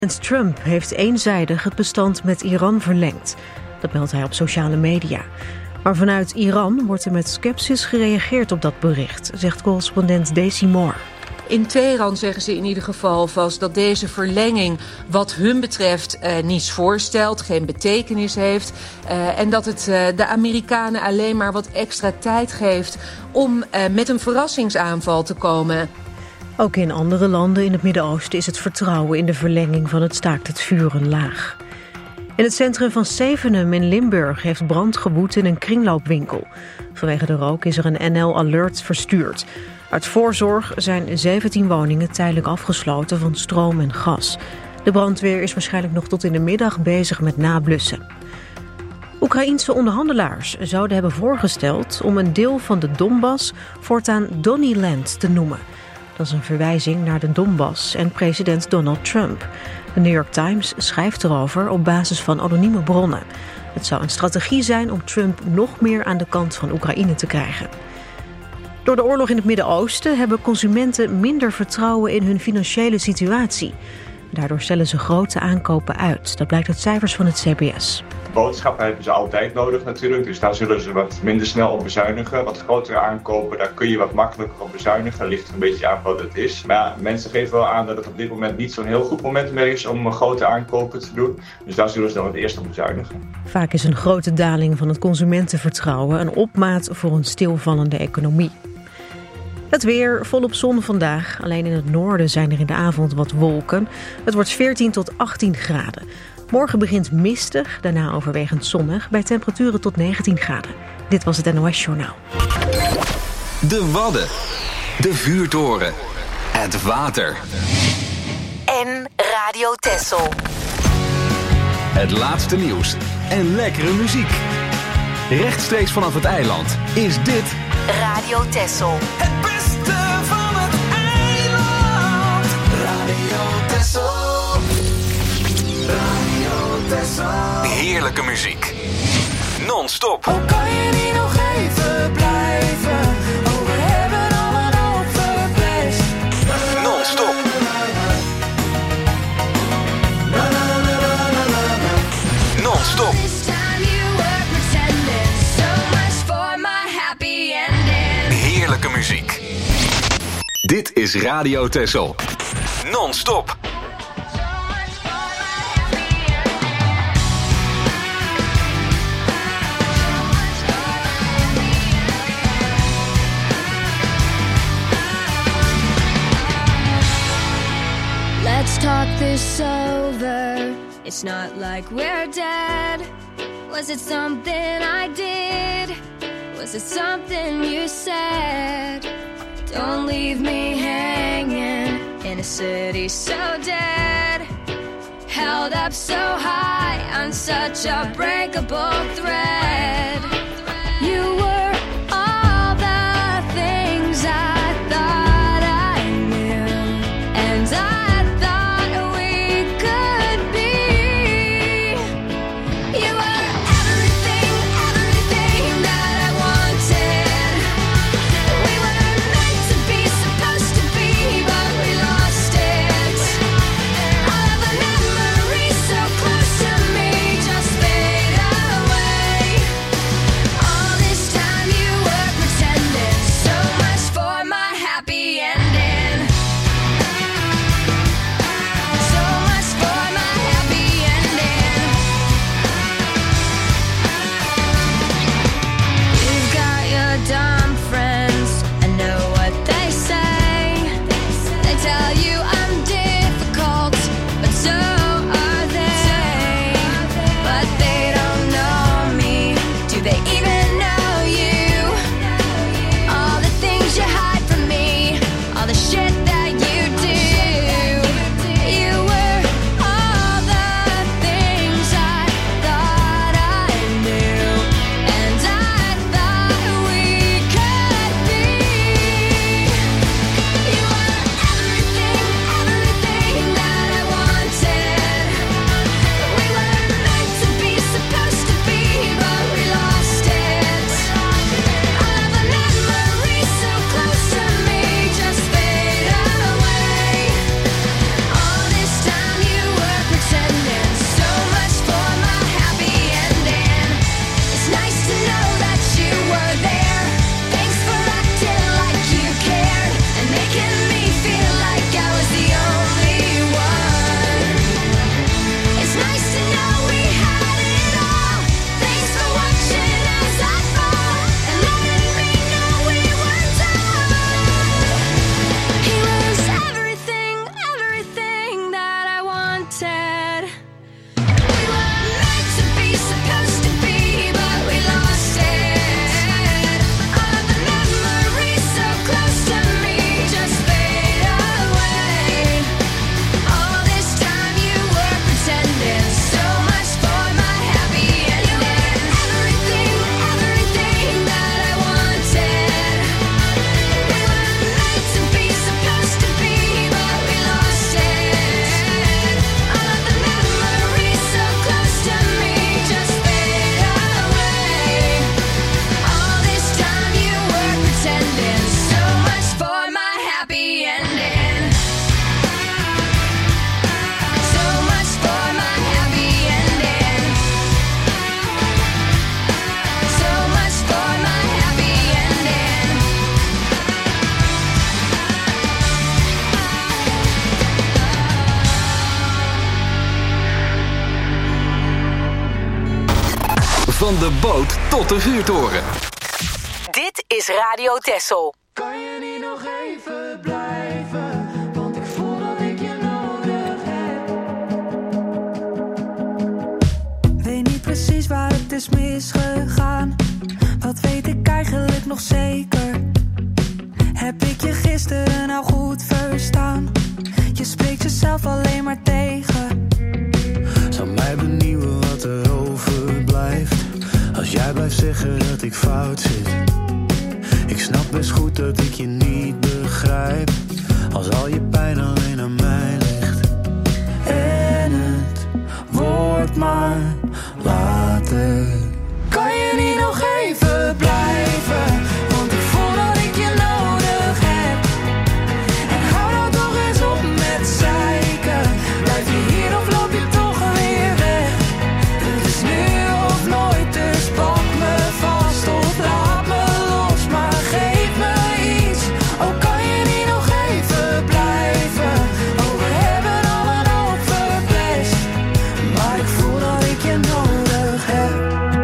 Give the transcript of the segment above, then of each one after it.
Trump heeft eenzijdig het bestand met Iran verlengd. Dat meldt hij op sociale media. Maar vanuit Iran wordt er met sceptisch gereageerd op dat bericht, zegt correspondent Daisy Moore. In Teheran zeggen ze in ieder geval vast dat deze verlenging wat hun betreft niets voorstelt, geen betekenis heeft. En dat het de Amerikanen alleen maar wat extra tijd geeft om met een verrassingsaanval te komen. Ook in andere landen in het Midden-Oosten is het vertrouwen in de verlenging van het staakt het vuren laag. In het centrum van Zevenum in Limburg heeft brand gewoed in een kringloopwinkel. Vanwege de rook is er een NL Alert verstuurd. Uit voorzorg zijn 17 woningen tijdelijk afgesloten van stroom en gas. De brandweer is waarschijnlijk nog tot in de middag bezig met nablussen. Oekraïense onderhandelaars zouden hebben voorgesteld om een deel van de Donbass voortaan Donnyland te noemen. Dat is een verwijzing naar de Donbass en president Donald Trump. De New York Times schrijft erover op basis van anonieme bronnen. Het zou een strategie zijn om Trump nog meer aan de kant van Oekraïne te krijgen. Door de oorlog in het Midden-Oosten hebben consumenten minder vertrouwen in hun financiële situatie. Daardoor stellen ze grote aankopen uit. Dat blijkt uit cijfers van het CBS. Boodschappen hebben ze altijd nodig natuurlijk, dus daar zullen ze wat minder snel op bezuinigen. Wat grotere aankopen, daar kun je wat makkelijker op bezuinigen. Dat ligt er een beetje aan wat het is. Maar ja, mensen geven wel aan dat het op dit moment niet zo'n heel goed moment meer is om grote aankopen te doen. Dus daar zullen ze dan het eerst op bezuinigen. Vaak is een grote daling van het consumentenvertrouwen een opmaat voor een stilvallende economie. Het weer, volop zon vandaag. Alleen in het noorden zijn er in de avond wat wolken. Het wordt 14 tot 18 graden. Morgen begint mistig, daarna overwegend zonnig, bij temperaturen tot 19 graden. Dit was het NOS Journaal. De Wadden, de vuurtoren, het water. En Radio Texel. Het laatste nieuws en lekkere muziek. Rechtstreeks vanaf het eiland is dit Radio Texel. Het beste van het eiland. Radio Texel. Radio Texel. heerlijke muziek. Non-stop. Oh, kan je niet nog even blijven? Oh, we hebben al een hoop verpest. Non-stop. Non-stop. Heerlijke muziek. Dit is Radio Texel. Non-stop. Let's talk this over. It's not like we're dead. Was it something I did? Was it something you said? Don't leave me hanging in a city so dead. Held up so high on such a breakable thread. You were all the things I thought I knew, and I thought we could be. You were everything, everything that I wanted. We were meant to be, supposed to be, but we lost it. All of the memories so close to me just fade away. All this time wanted. We were meant to be, supposed to be, but we lost it. All of the memories so close to me just fade away. All this time you were pretending, so much for my happy ending. Everything, everything that I wanted. We were meant to be, supposed to be, but we lost it. All of the memories so close to me just fade away. All this time you were pretending, so much for my happy ending. So much for my happy ending. So much for my happy ending. Van de boot tot de vuurtoren. Dit is Radio Texel. Kan je niet nog even blijven? Want ik voel dat ik je nodig heb. Weet niet precies waar het is misgegaan. Wat weet ik eigenlijk nog zeker? Heb ik je gisteren nou goed verstaan? Je spreekt jezelf alleen maar tegen. Zou mij benieuwen wat er overblijft als jij blijft zeggen dat ik fout zit. Ik snap best goed dat ik je niet begrijp als al je pijn alleen aan mij ligt. En het wordt maar later. Kan je niet nog even blijven? Want ik voel dat ik je nodig heb. En hou nou toch eens op met zeiken. Blijf je hier of loop je toch weer weg? Het is nu of nooit, dus pak me vast of laat me los. Maar geef me iets, oh kan je niet nog even blijven? Oh we hebben al een hoop verpest, maar ik voel dat ik je nodig heb.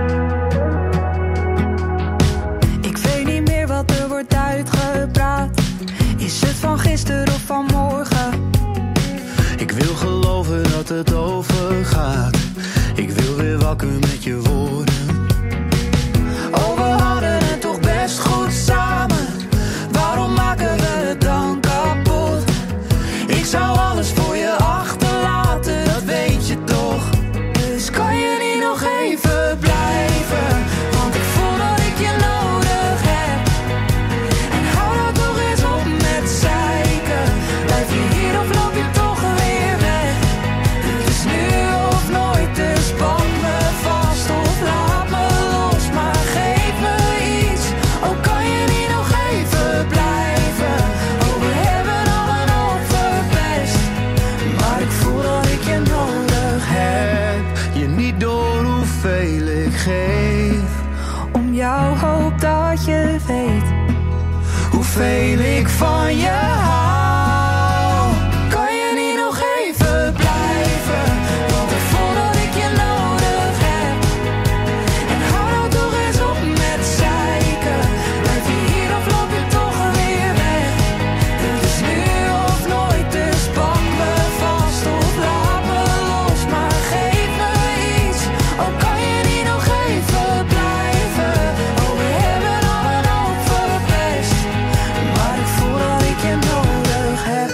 Ik weet niet meer wat er wordt uitgepraat. Is het van gisteren of van morgen? Ik wil geloven dat het overgaat. Ik wil weer wakker met je woorden. Oh, we hadden het toch best goed samen. Waarom maken we het dan kapot? Ik zou alles voor je achterlaten, dat weet je toch. Dus kan je niet nog even blijven? Want ik voel dat ik je nodig heb. En hou nou toch eens op met zeiken. Blijf je hier of loop je toch weer weg? Het is nu of nooit, dus pak me vast of laat me los. Maar geef me iets, oh kan je niet nog even blijven? Oh we hebben al een hoop verpest, maar ik voel dat ik je nodig heb. Je niet door hoeveel ik geef, om jouw hoop dat je weet hoeveel ik van je hou. Kan je niet nog even blijven? Want ik voel dat ik je nodig heb. En hou nou toch eens op met zeiken. Blijf je hier of loop je toch weer weg? Het is nu of nooit, dus pak me vast of laat me los. Maar geef me iets, oh kan je niet nog even blijven? Oh we hebben al een hoop verpest, maar ik voel dat ik je nodig heb.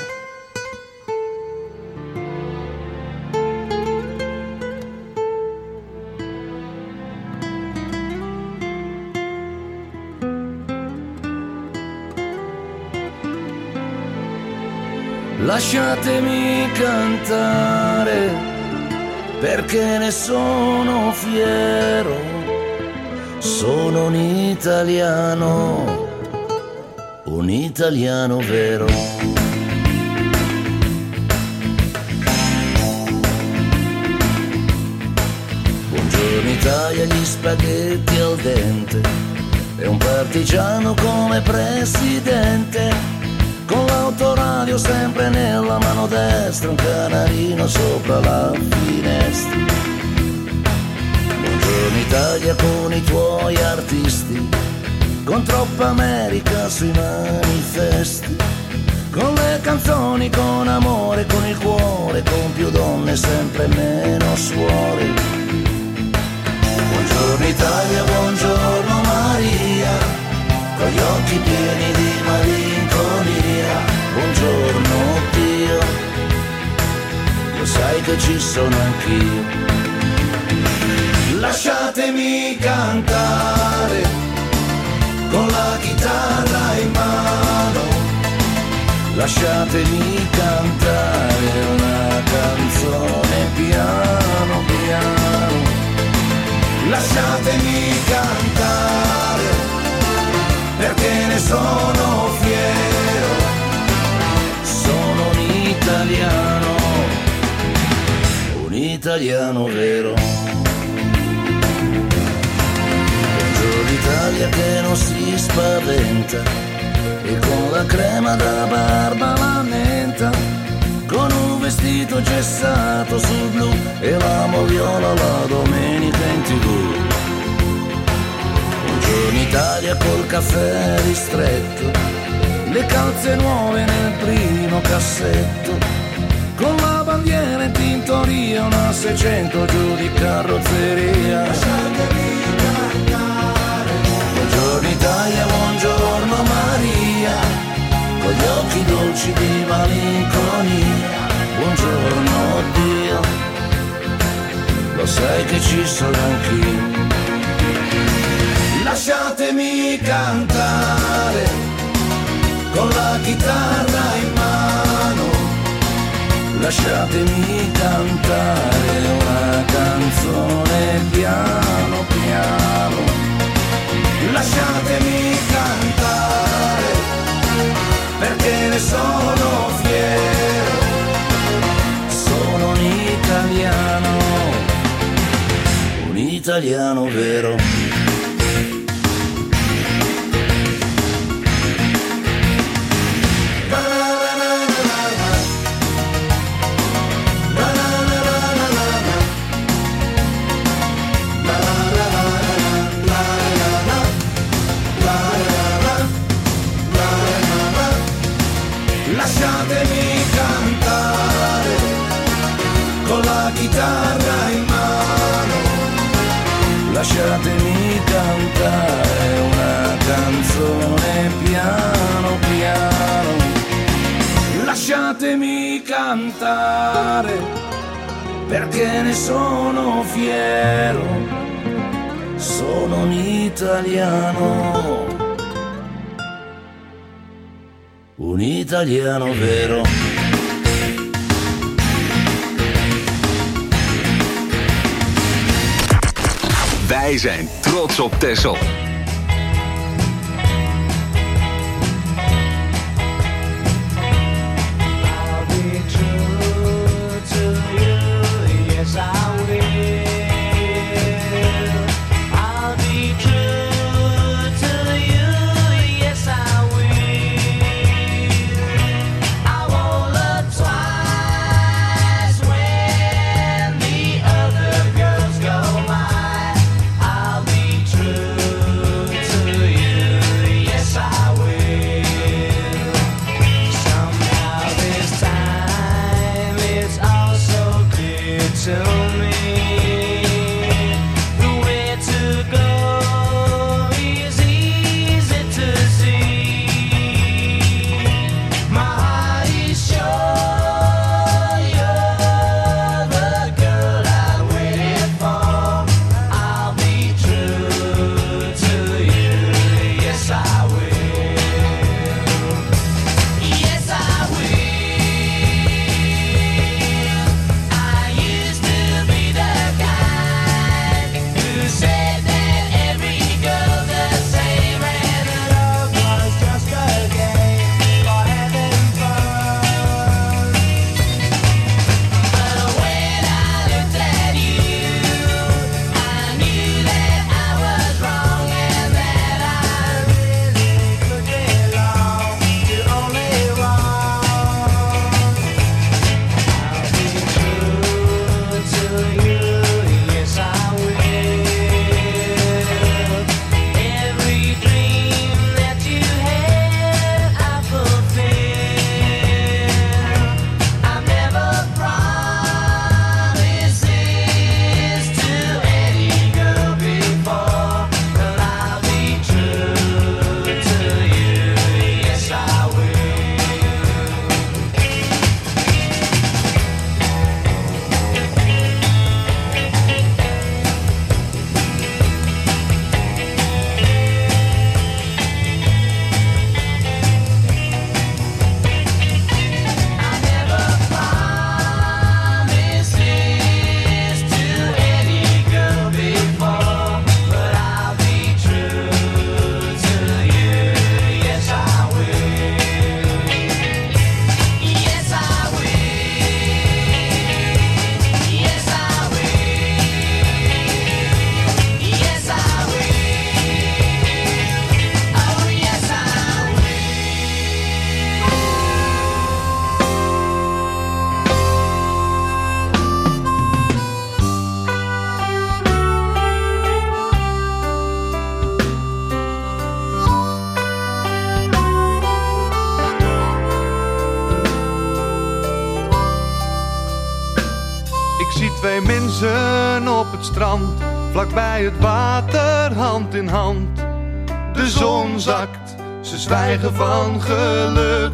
Lasciatemi cantare, perché ne sono fiero, sono un italiano vero. Buongiorno Italia, gli spaghetti al dente, e un partigiano come presidente. Con l'autoradio sempre nella mano destra, un canarino sopra la finestra. Buongiorno Italia con i tuoi artisti, con troppa America sui manifesti. con le canzoni, con amore, con il cuore, con più donne, sempre meno suore. Buongiorno Italia, buongiorno Maria, con gli occhi pieni di malinconia. Buongiorno Dio, lo sai che ci sono anch'io. Lasciatemi cantare con la chitarra in mano, lasciatemi cantare una canzone piano piano, lasciatemi cantare perché ne sono fiero, sono un italiano vero. L'Italia che non si spaventa e con la crema da barba lamenta, con un vestito gessato sul blu e l'amo viola la domenica in TV. Buongiorno Italia col caffè ristretto, le calze nuove nel primo cassetto, con la bandiera in tintoria, una 600 giù di carrozzeria. Buongiorno Italia, buongiorno Maria, con gli occhi dolci di malinconia. Buongiorno Dio, lo sai che ci sono anch'io. Lasciatemi cantare con la chitarra in mano, lasciatemi cantare una canzone piano piano. Lasciatemi cantare perché ne sono fiero, sono un italiano vero. Lasciatemi cantare con la chitarra in mano, lasciatemi cantare una canzone piano piano, lasciatemi cantare perché ne sono fiero, sono un italiano vero. Wij zijn trots op Texel. Yes, I will. I used to zie twee mensen op het strand, vlakbij het water, hand in hand. De zon zakt, ze zwijgen van geluk.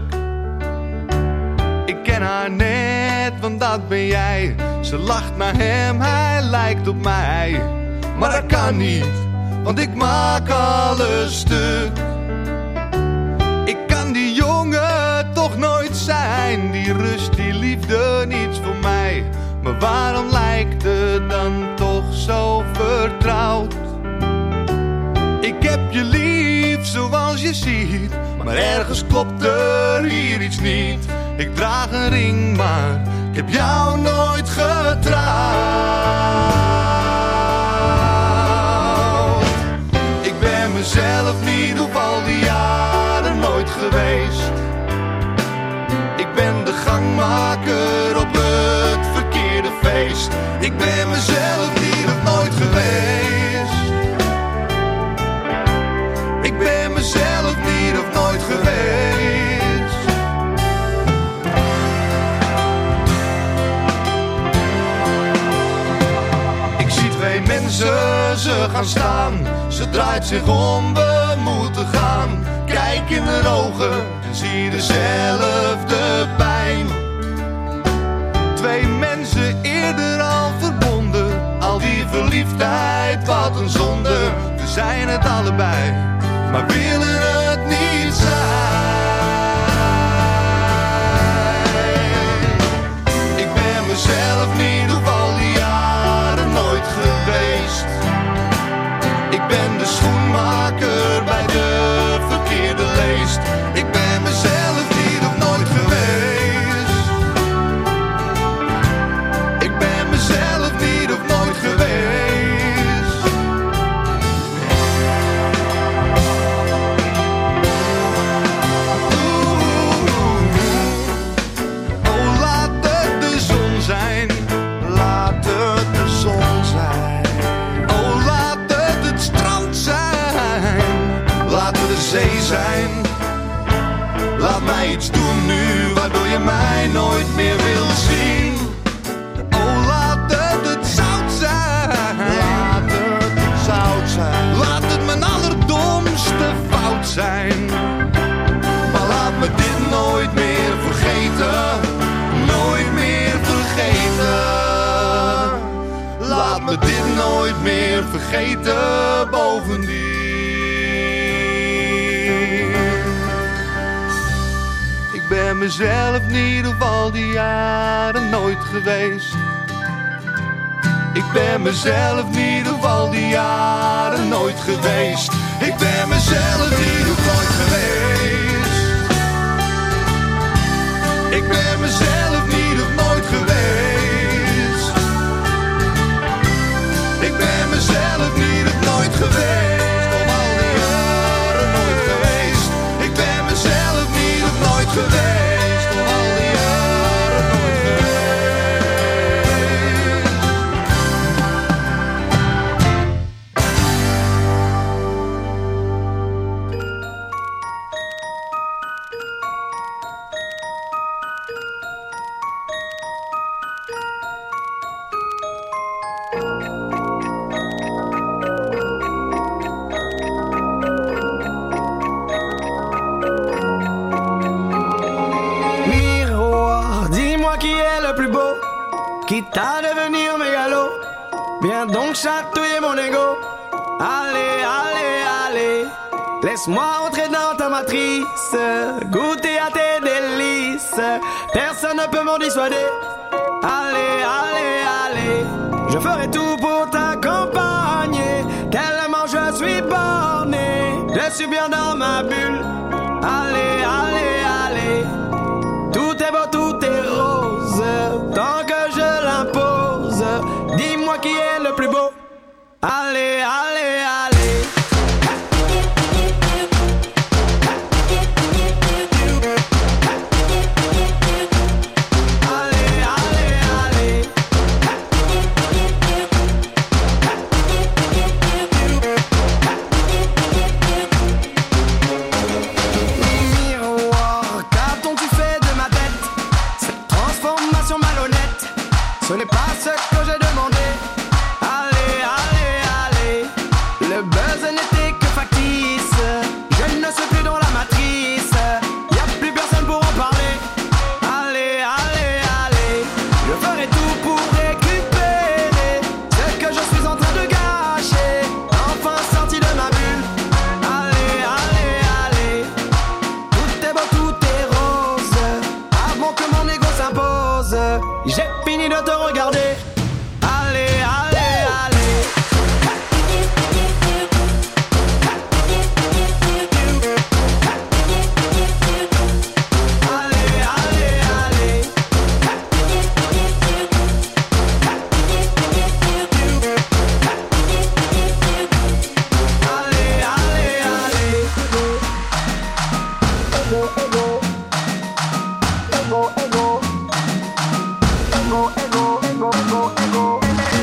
Ik ken haar net, want dat ben jij. Ze lacht naar hem, hij lijkt op mij. Maar dat kan niet, want ik maak alles stuk. Ik kan die jongen toch nooit zijn. Die rust, die liefde, niets voor mij. Maar waarom lijkt het dan toch zo vertrouwd? Ik heb je lief zoals je ziet, maar ergens klopt er hier iets niet. Ik draag een ring, maar ik heb jou nooit getrouwd. Ik ben mezelf niet op al die jaren nooit geweest. Ik ben de gangmaker op het verkeerde feest. Ik ben mezelf niet of nooit geweest. Ik ben mezelf niet of nooit geweest. Ik zie twee mensen, ze gaan staan. Ze draait zich om, we moeten gaan. Kijk in haar ogen en zie dezelfde pijn. Twee mensen eerder al verbonden. Al die verliefdheid, wat een zonde. We zijn het allebei, maar willen het niet zijn. Ik ben mezelf niet op al die jaren nooit geweest. Ik ben de schoenmaker bij de verkeerde leest. Ik ben mezelf niet of nooit geweest. Ik ben mezelf niet of nooit geweest. Oh, laat het de zon zijn. Laat het de zon zijn. Oh, laat het strand zijn. Laat het de zee zijn. Laat mij iets doen nu, waardoor je mij nooit meer wil zien. Oh, laat het zout zijn. Laat het zout zijn. Laat het mijn allerdomste fout zijn. Maar laat me dit nooit meer vergeten. Nooit meer vergeten. Laat me dit nooit meer vergeten, bovendien. Ik ben mezelf niet op al die jaren nooit geweest. Ik ben mezelf niet op al die jaren nooit geweest. Ik ben mezelf niet op nooit geweest. Ik ben mezelf niet op nooit geweest. Ik ben mezelf niet op nooit geweest. Op al die jaren nooit geweest. Ik ben mezelf niet op nooit geweest. Op al die jaren nooit geweest. Quitte à devenir mégalo, viens donc chatouiller mon ego. Allez, allez, allez, laisse-moi entrer dans ta matrice, goûter à tes délices, personne ne peut m'en dissuader. Allez, allez, allez, je ferai tout pour t'accompagner, tellement je suis borné, je suis bien dans ma bulle. Allez, allez, allez, tout est beau, tout est rose, tant que je l'impose, dis-moi qui est le plus beau. Allez, allez, allez. Ce n'est pas ce que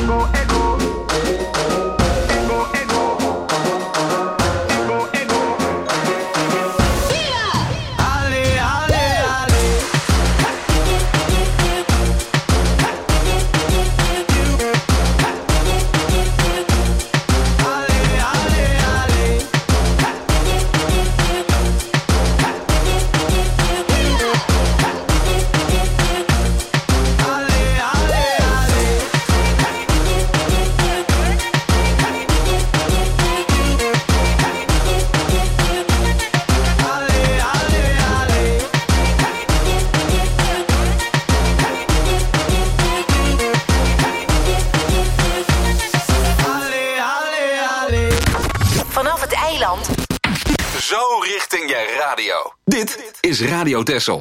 Zo richting je radio. Dit is Radio Texel.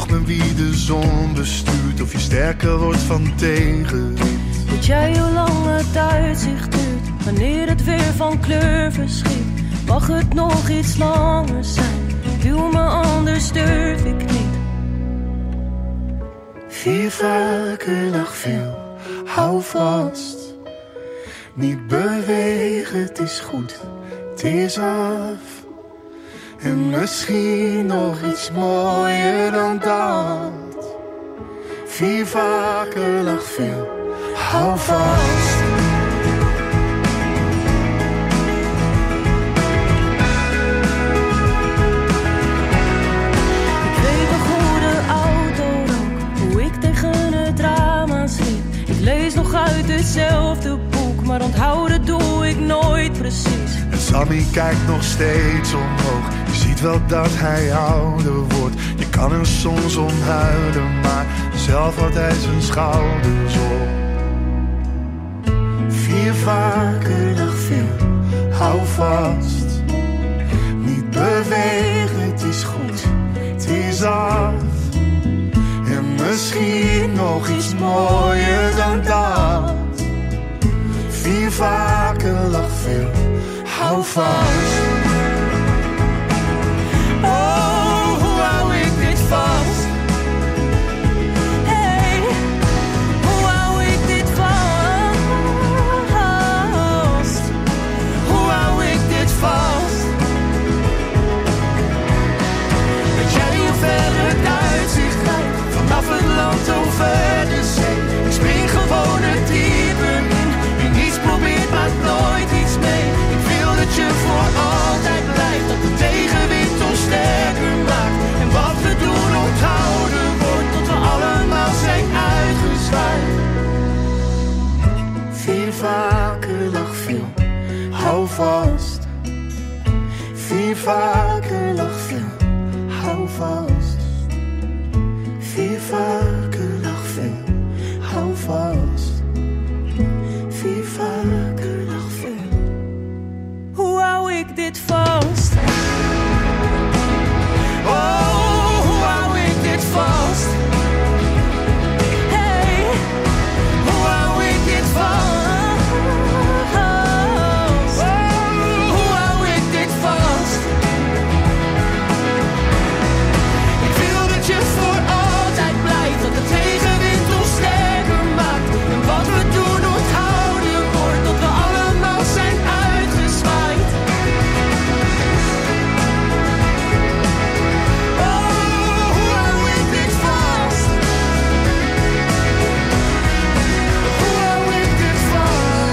met wie de zon bestuurt, of je sterker wordt van tegenwind. Weet jij hoe lang het uitzicht duurt, wanneer het weer van kleur verschiet? Mag het nog iets langer zijn, doe me anders durf ik niet. 4 vaker nog veel, hou vast. Niet bewegen, het is goed, het is af. En misschien nog iets mooier dan dat. 4 vaker nog veel, hou vast. Ik weet nog hoe de auto rook, hoe ik tegen het raam aansliep. Ik lees nog uit hetzelfde boek, maar onthouden doe ik nooit precies. En Sammy kijkt nog steeds omhoog, je ziet wel dat hij ouder wordt. Je kan er soms om huilen, maar zelf houdt hij zijn schouders op. 4 vaker nog veel, hou vast. Niet bewegen, het is goed, het is af. En misschien nog iets mooier dan dat. 4 vaker nog veel, hou vast. Oh, hoe hou ik dit vast? Hey, hoe hou ik dit vast? Hoe hou ik dit vast? Weet jij hoe ver het uitzicht lijkt, vanaf het land over de zee? Ik spring gewoon het diepe in, wie niets probeert maakt nooit iets mee. Ik wil dat je voor altijd blijft, dat de tegenwind ons sterker maakt. En wat we doen onthouden wordt, tot we allemaal zijn uitgezwaaid. 4 vaker nog veel, hou vast. 4 vaker nog veel, hou vast. 4 vaker nog veel, hou vast. 4 vaker nog veel. Hoe hou ik dit vast? Oh, hoe hou ik dit vast? Hey, hoe hou ik dit vast? Oh, hoe hou ik dit vast? Ik wil dat je voor altijd blijft, dat de tegenwind ons sterker maakt. En wat we doen onthouden wordt, tot we allemaal zijn uitgezwaaid. Oh, hoe hou ik dit vast? Hoe hou ik dit vast?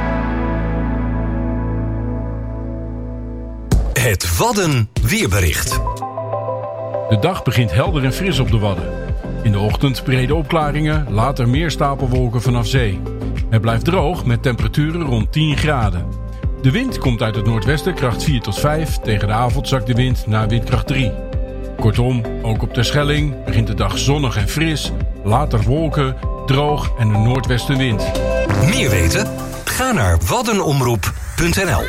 Het Wadden weerbericht. De dag begint helder en fris op de Wadden. In de ochtend brede opklaringen, later meer stapelwolken vanaf zee. Het blijft droog met temperaturen rond 10 graden. De wind komt uit het noordwesten kracht 4 tot 5. Tegen de avond zakt de wind naar windkracht 3. Kortom, ook op Terschelling begint de dag zonnig en fris. Later wolken, droog en een noordwestenwind. Meer weten? Ga naar waddenomroep.nl.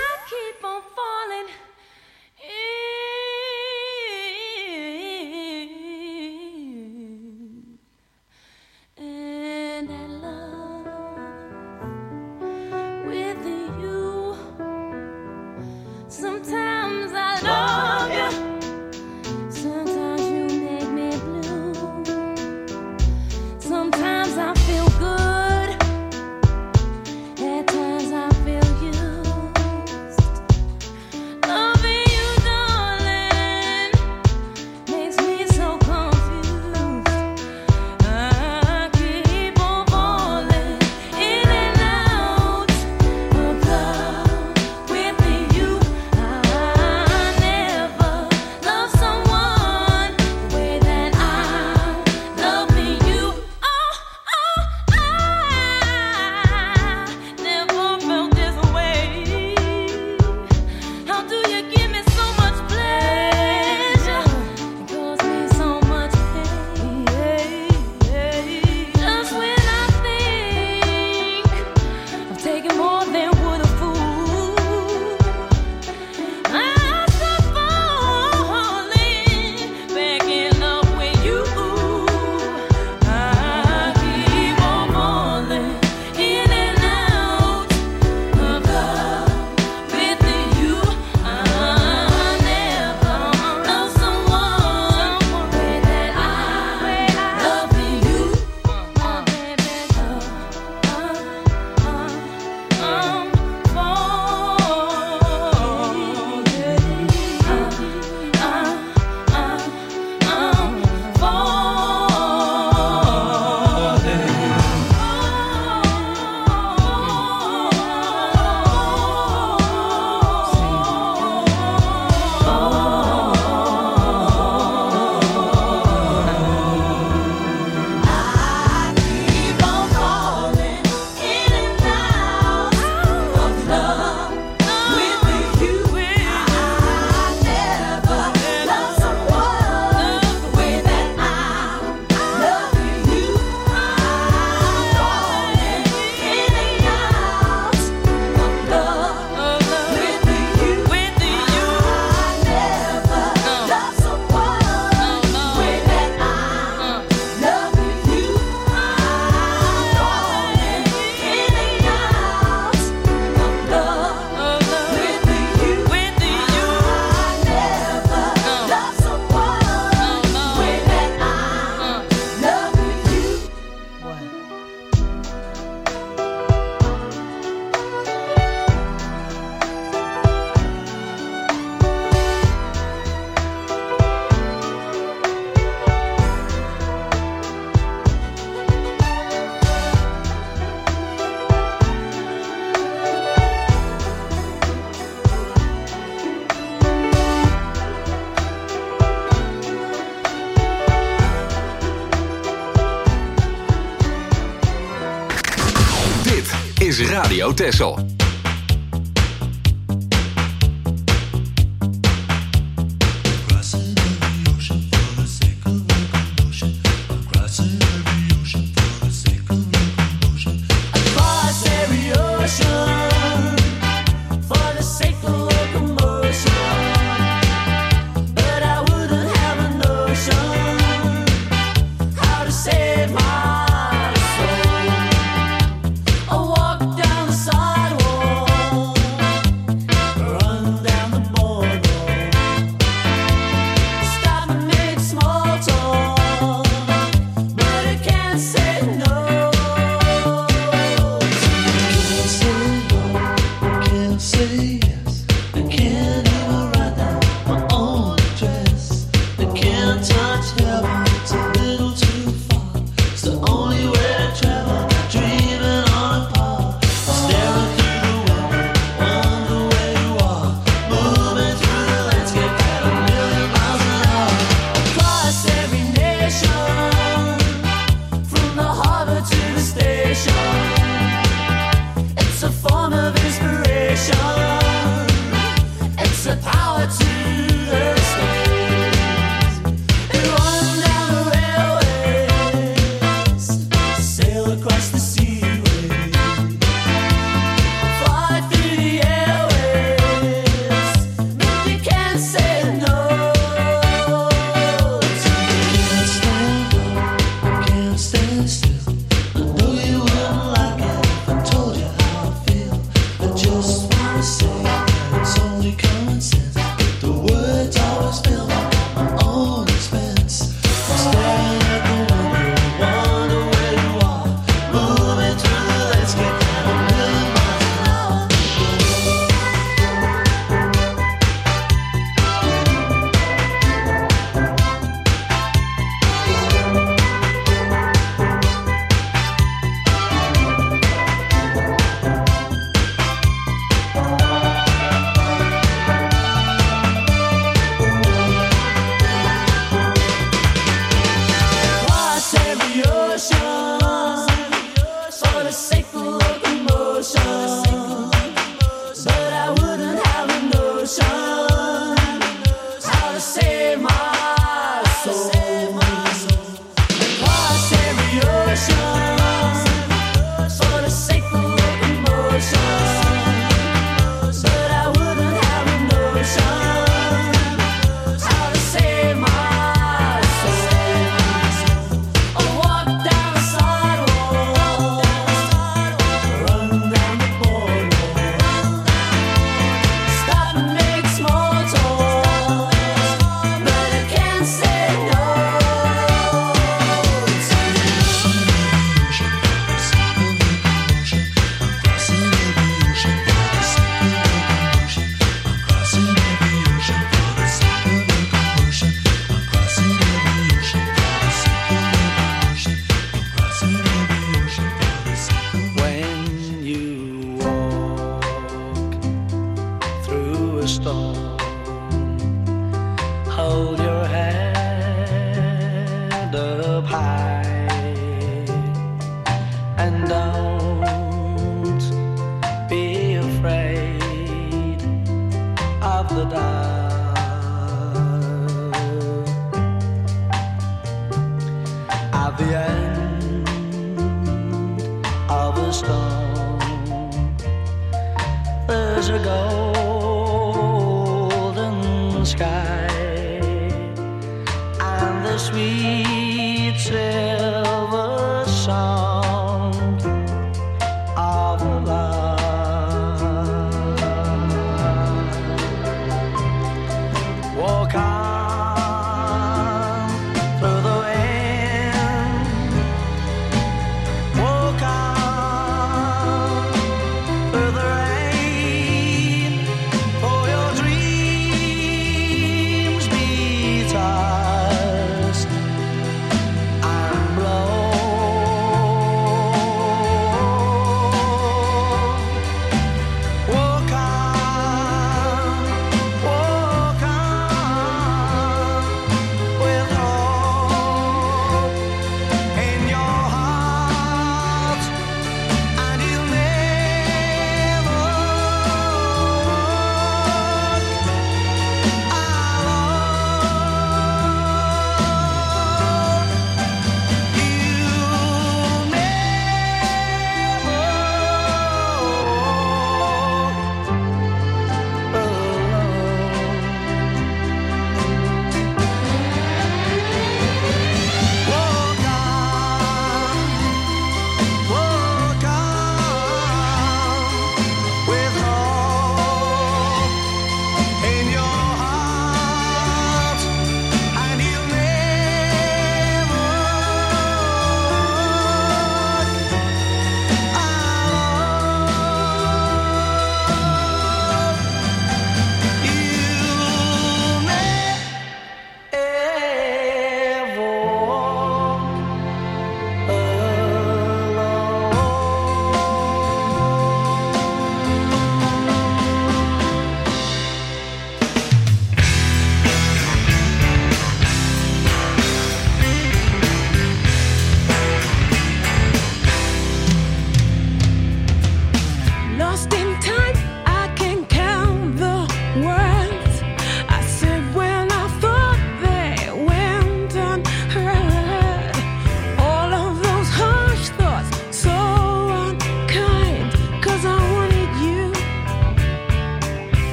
Sometimes I love you, sometimes you make me blue. Sometimes I feel good, at times I feel used. Loving you, darling, makes me so confused. I keep on falling in and out of love with you. I is Radio Texel.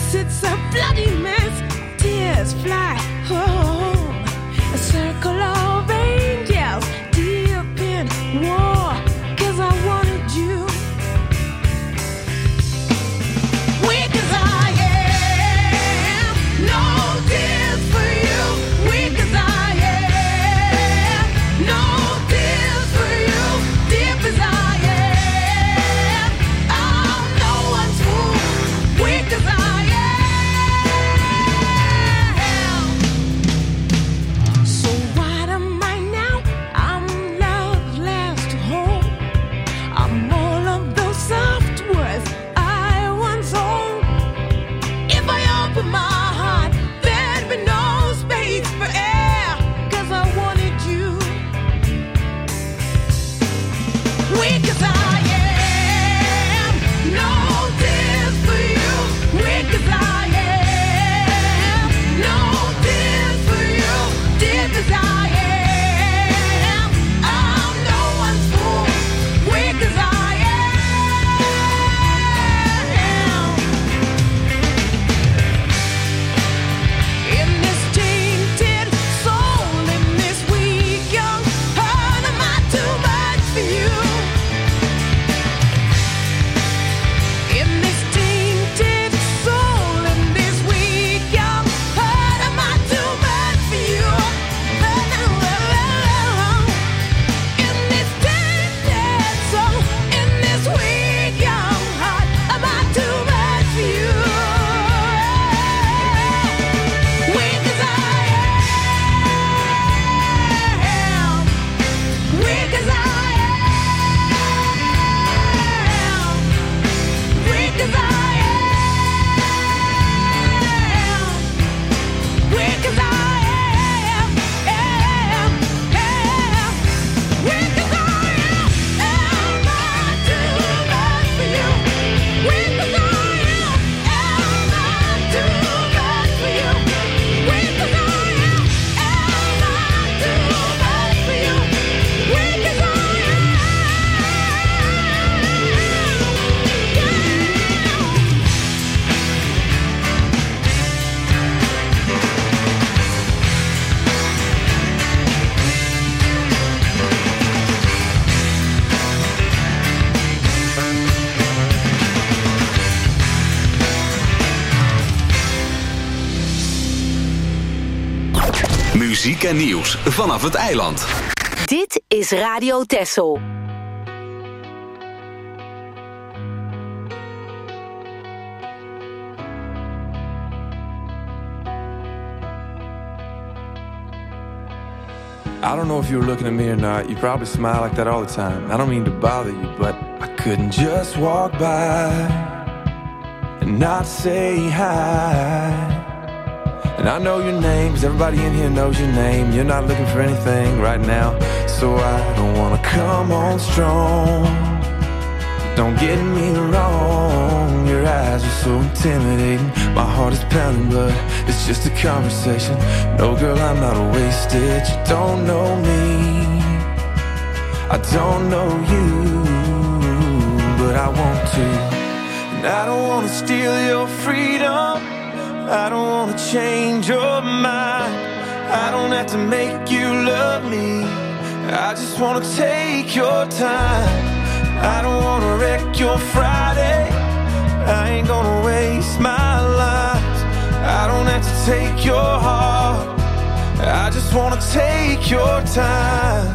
Yes, it's a bloody mess. Tears fly. Oh, a circle of angels deep in war. 'Cause I wanted you. Weak as I am, no tears for you. Weak as I am, no tears for you. Deep as I am, I'm no one's fool. Weak as I am. So what am I now? I'm love's last hope. I'm all of those soft words I once owned. If I open my heart, there'd be no space for air. 'Cause I wanted you. Weak as I am, no tears for you. Weak as I am, no tears for you. Deep as I am, I'm no one's fool. Weak as I am. In this tainted soul, in this weak young heart, am I too much for you? In this tainted soul, in this weak young heart, am I too much for you? In this tainted soul, in this weak young heart, am I too much for you? Weak as I am, weak as I am, weak as I am, weak as I am, weak as I am I too much for you? Weak as I am I too much for you? Weak as I am I too much for you? Weak as I Muziek en nieuws vanaf het eiland. Dit is Radio Texel. I don't know if you were looking at me or not. You probably smile like that all the time. I don't mean to bother you, but I couldn't just walk by and not say hi. And I know your name, 'cause everybody in here knows your name. You're not looking for anything right now, so I don't wanna come on strong. Don't get me wrong, your eyes are so intimidating. My heart is pounding, but it's just a conversation. No, girl, I'm not wasted. You don't know me, I don't know you, but I want to. And I don't wanna steal your freedom, I don't wanna change your mind. I don't have to make you love me, I just wanna take your time. I don't wanna wreck your Friday, I ain't gonna waste my life. I don't have to take your heart, I just wanna take your time.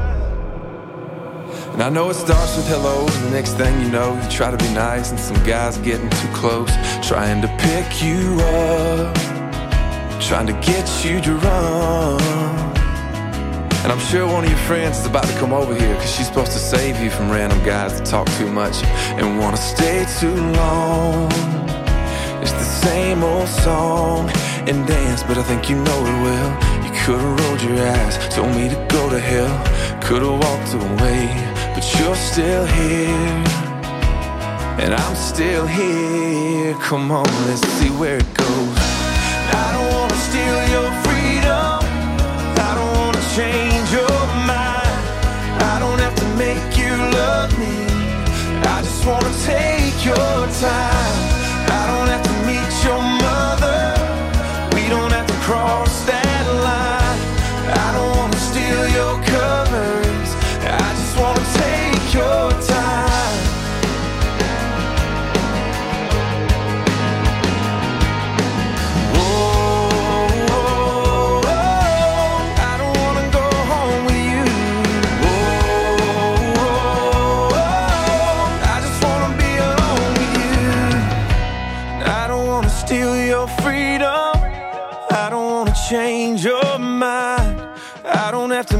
And I know it starts with hello, and the next thing you know, you try to be nice, and some guy's getting too close, trying to pick you up, trying to get you to run. And I'm sure one of your friends is about to come over here, 'cause she's supposed to save you from random guys that talk too much and wanna stay too long. It's the same old song and dance, but I think you know it well. You could've rolled your eyes, told me to go to hell, could've walked away, but you're still here, and I'm still here. Come on, let's see where it goes. I don't wanna steal your freedom, I don't wanna change your mind. I don't have to make you love me, I just wanna take your time. I don't have to meet your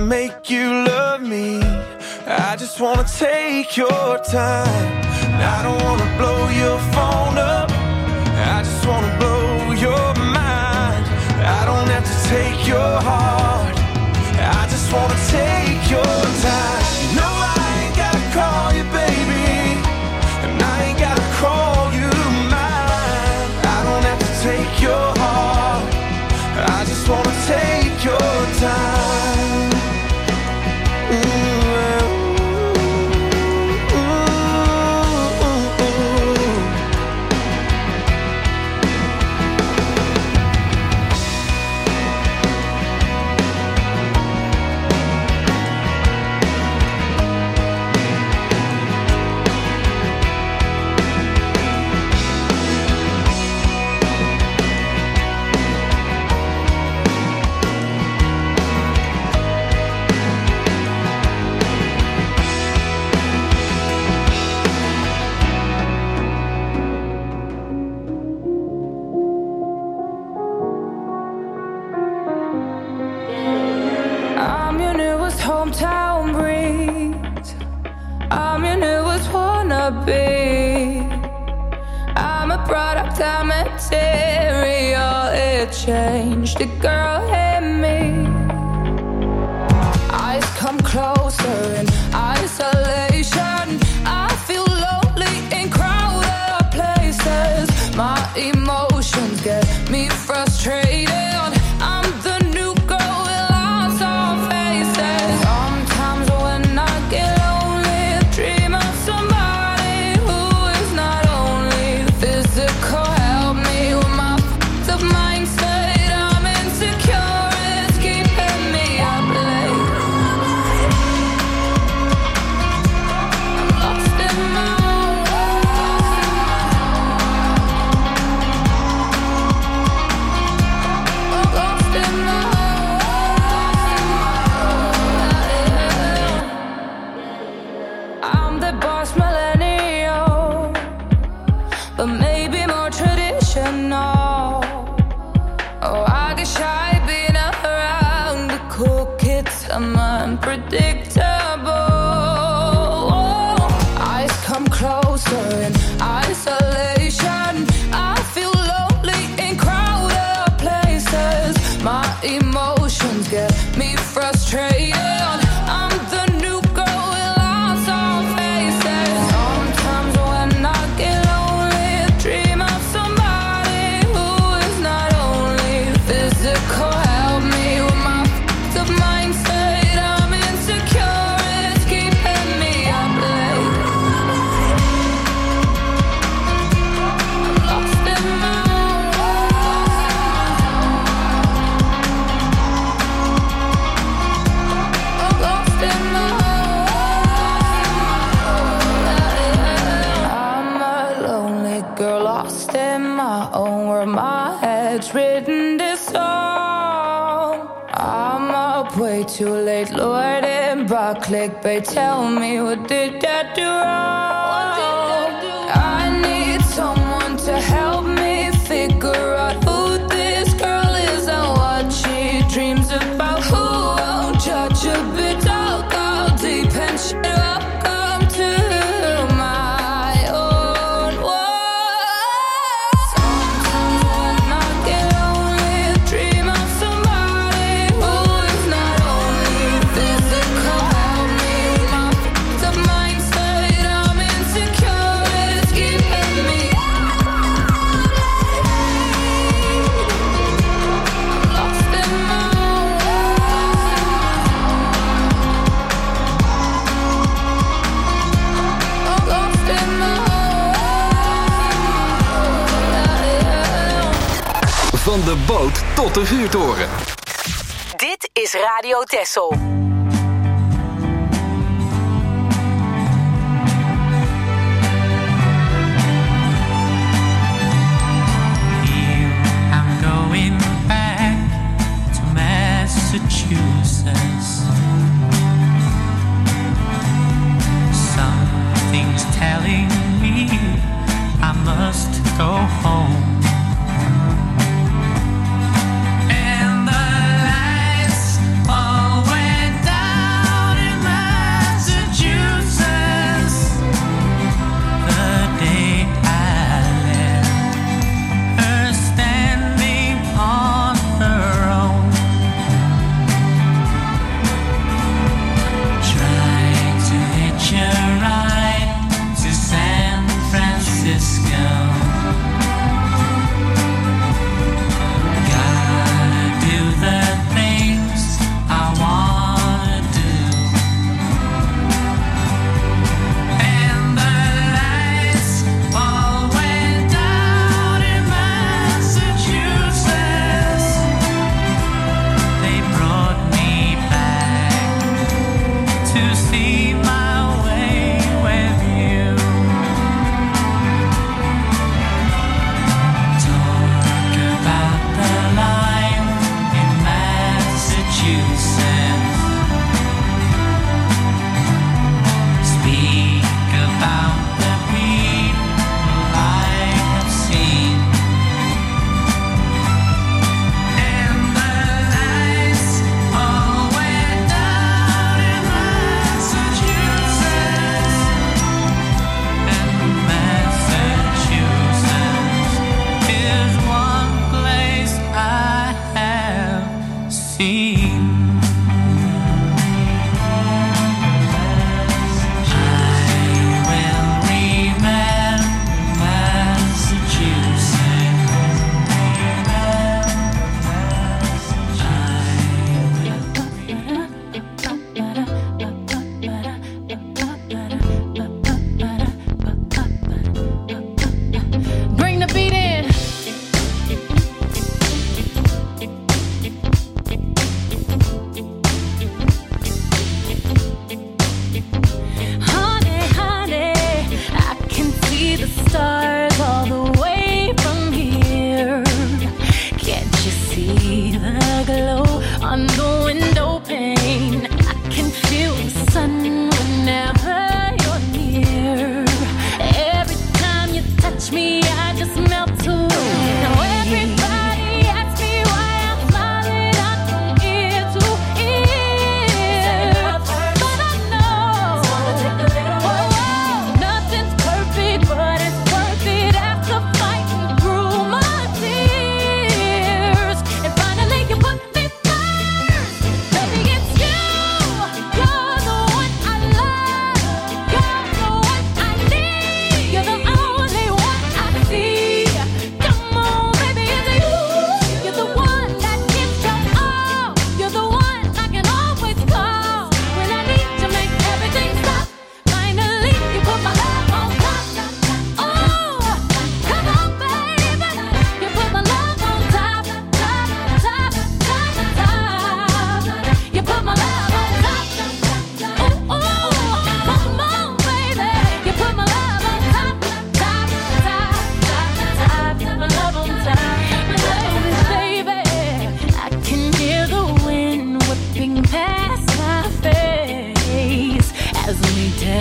make you love me. I just wanna take your time. I don't wanna blow your phone up, I just wanna blow your mind. I don't have to take your heart, I just wanna take your time. No, I ain't gotta call you baby, and I ain't gotta call you mine. I don't have to take your heart, I just wanna take your time. I'm your newest hometown breeze, I'm your newest wannabe. I'm a product of material, it changed the girl in me. Eyes come closer in isolation, I feel lonely in crowded places. My emotions get me frustrated, I'm the new girl with lots of faces. Sometimes when I get lonely, I dream of somebody who is not only physical. Help me with my f***ed up mindset, I'm insecure, it's keeping me up late. I'm lost in my own world. Lost in my I'm the boss millennial, but maybe more traditional. Oh, I get shy being around the cool kids, I'm unpredictable. Eyes come closer in isolation, I feel lonely in crowded places. My emotions get me frustrated, I'm the new girl with lots of faces. Sometimes when I get lonely, I dream of somebody who is not only physical. Help me with my f***ed up mindset, I'm insecure, it's keeping me up late. I'm lost in my own world. Lost in my I'm a lonely girl lost in my own world. My head's written this song. I'm up way too late, Lord, and by clickbait. Tell me, what did I do wrong? I need someone to help me figure out who this girl is and what she dreams about. Who won't judge a bit, I'll go deep and shit. Welcome to my own world. Sometimes when I get lonely, I dream of somebody who is not only physical. Help me with my f***ed up mindset, I'm insecure, it's keeping me lost in my own world. Lost in my own. Van de boot tot de vuurtoren. Dit is Radio Texel. I'm going back to Massachusetts. Something's telling me I must go home. And the lights all went down.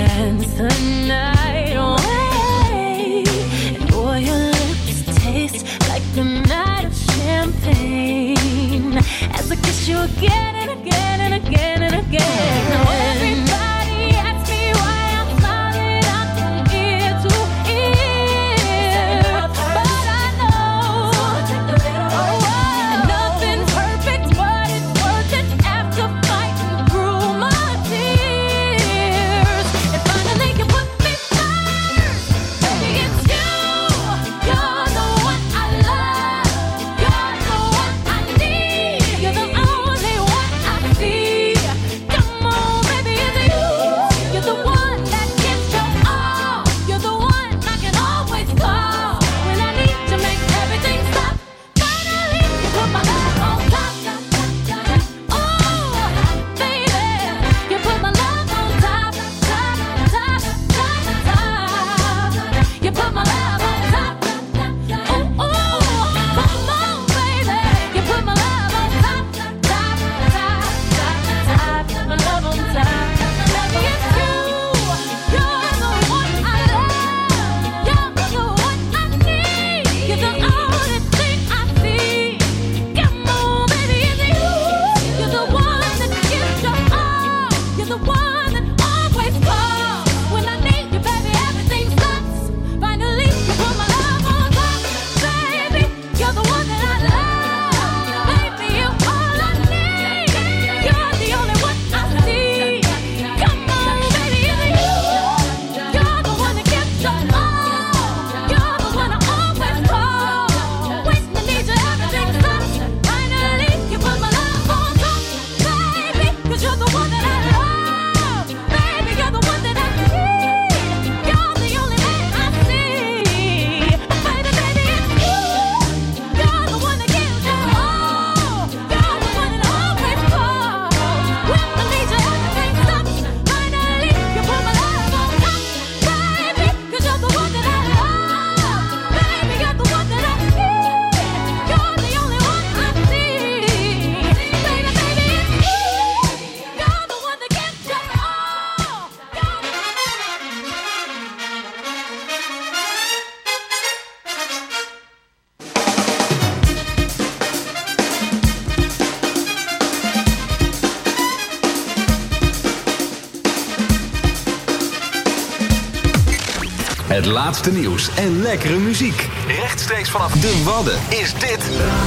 dance the night away. And boy, your lips taste like the night of champagne. As I kiss you again and again and again and again. Now everybody asks me why I'm smiling out from ear to ear, but I know nothing's perfect, but it's worth it after fighting through my tears. And finally you put me first, baby, it's you. You're the one I love. You're the one I need. You're the only one I see. Come on, baby, it's you. You're the one that gives your all. You're the one I can always call when I need to make everything stop. Finally, you put my love on top. Oh, baby, you put my love on top, top, top, top, top. You put my love on top. Oh, come on, baby, you put my love on top, top, top, top, top. My love on top. Baby, it's you. You're the one I love. You're the one I need. You're the only thing I see. Come on, baby, it's you. You're the one that gives your all. You're the one that always calls when I need you, baby. Everything stops. Finally, you put my love on top, baby. You're the one that I love, baby. You're all I need. You're the only one I see. Come on, baby, it's you. You're the one that gives your all. You're the one I always call when I need you. Everything stops. Finally, you put my love on top, baby. 'Cause you're the one that I love, baby. You're the one that I need. You're the only man I see, baby, baby, it's you. You're the one that gives your all. You're the one that I always call when I need you. Everything stops. Finally, you put my love on top, baby. 'Cause you're the one that I love, baby. You're the one that I need. You're the only one I see, baby, baby, it's you. You're the one that gives your all. Het laatste nieuws en lekkere muziek. Rechtstreeks vanaf de Wadden is dit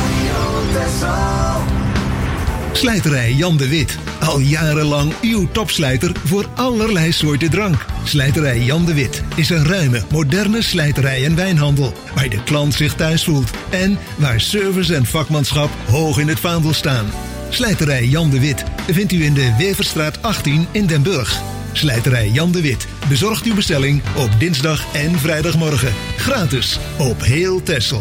Slijterij Jan de Wit. Al jarenlang uw topslijter voor allerlei soorten drank. Slijterij Jan de Wit is een ruime, moderne slijterij en wijnhandel. Waar de klant zich thuis voelt. En waar service en vakmanschap hoog in het vaandel staan. Slijterij Jan de Wit vindt u in de Weverstraat 18 in Den Burg. Slijterij Jan de Wit bezorgt uw bestelling op dinsdag en vrijdagmorgen. Gratis op heel Texel.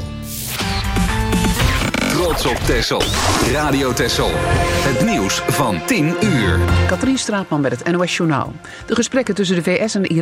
Trots op Texel. Radio Texel. Het nieuws van 10 uur. Katrien Straatman met het NOS Journaal. De gesprekken tussen de VS en Iran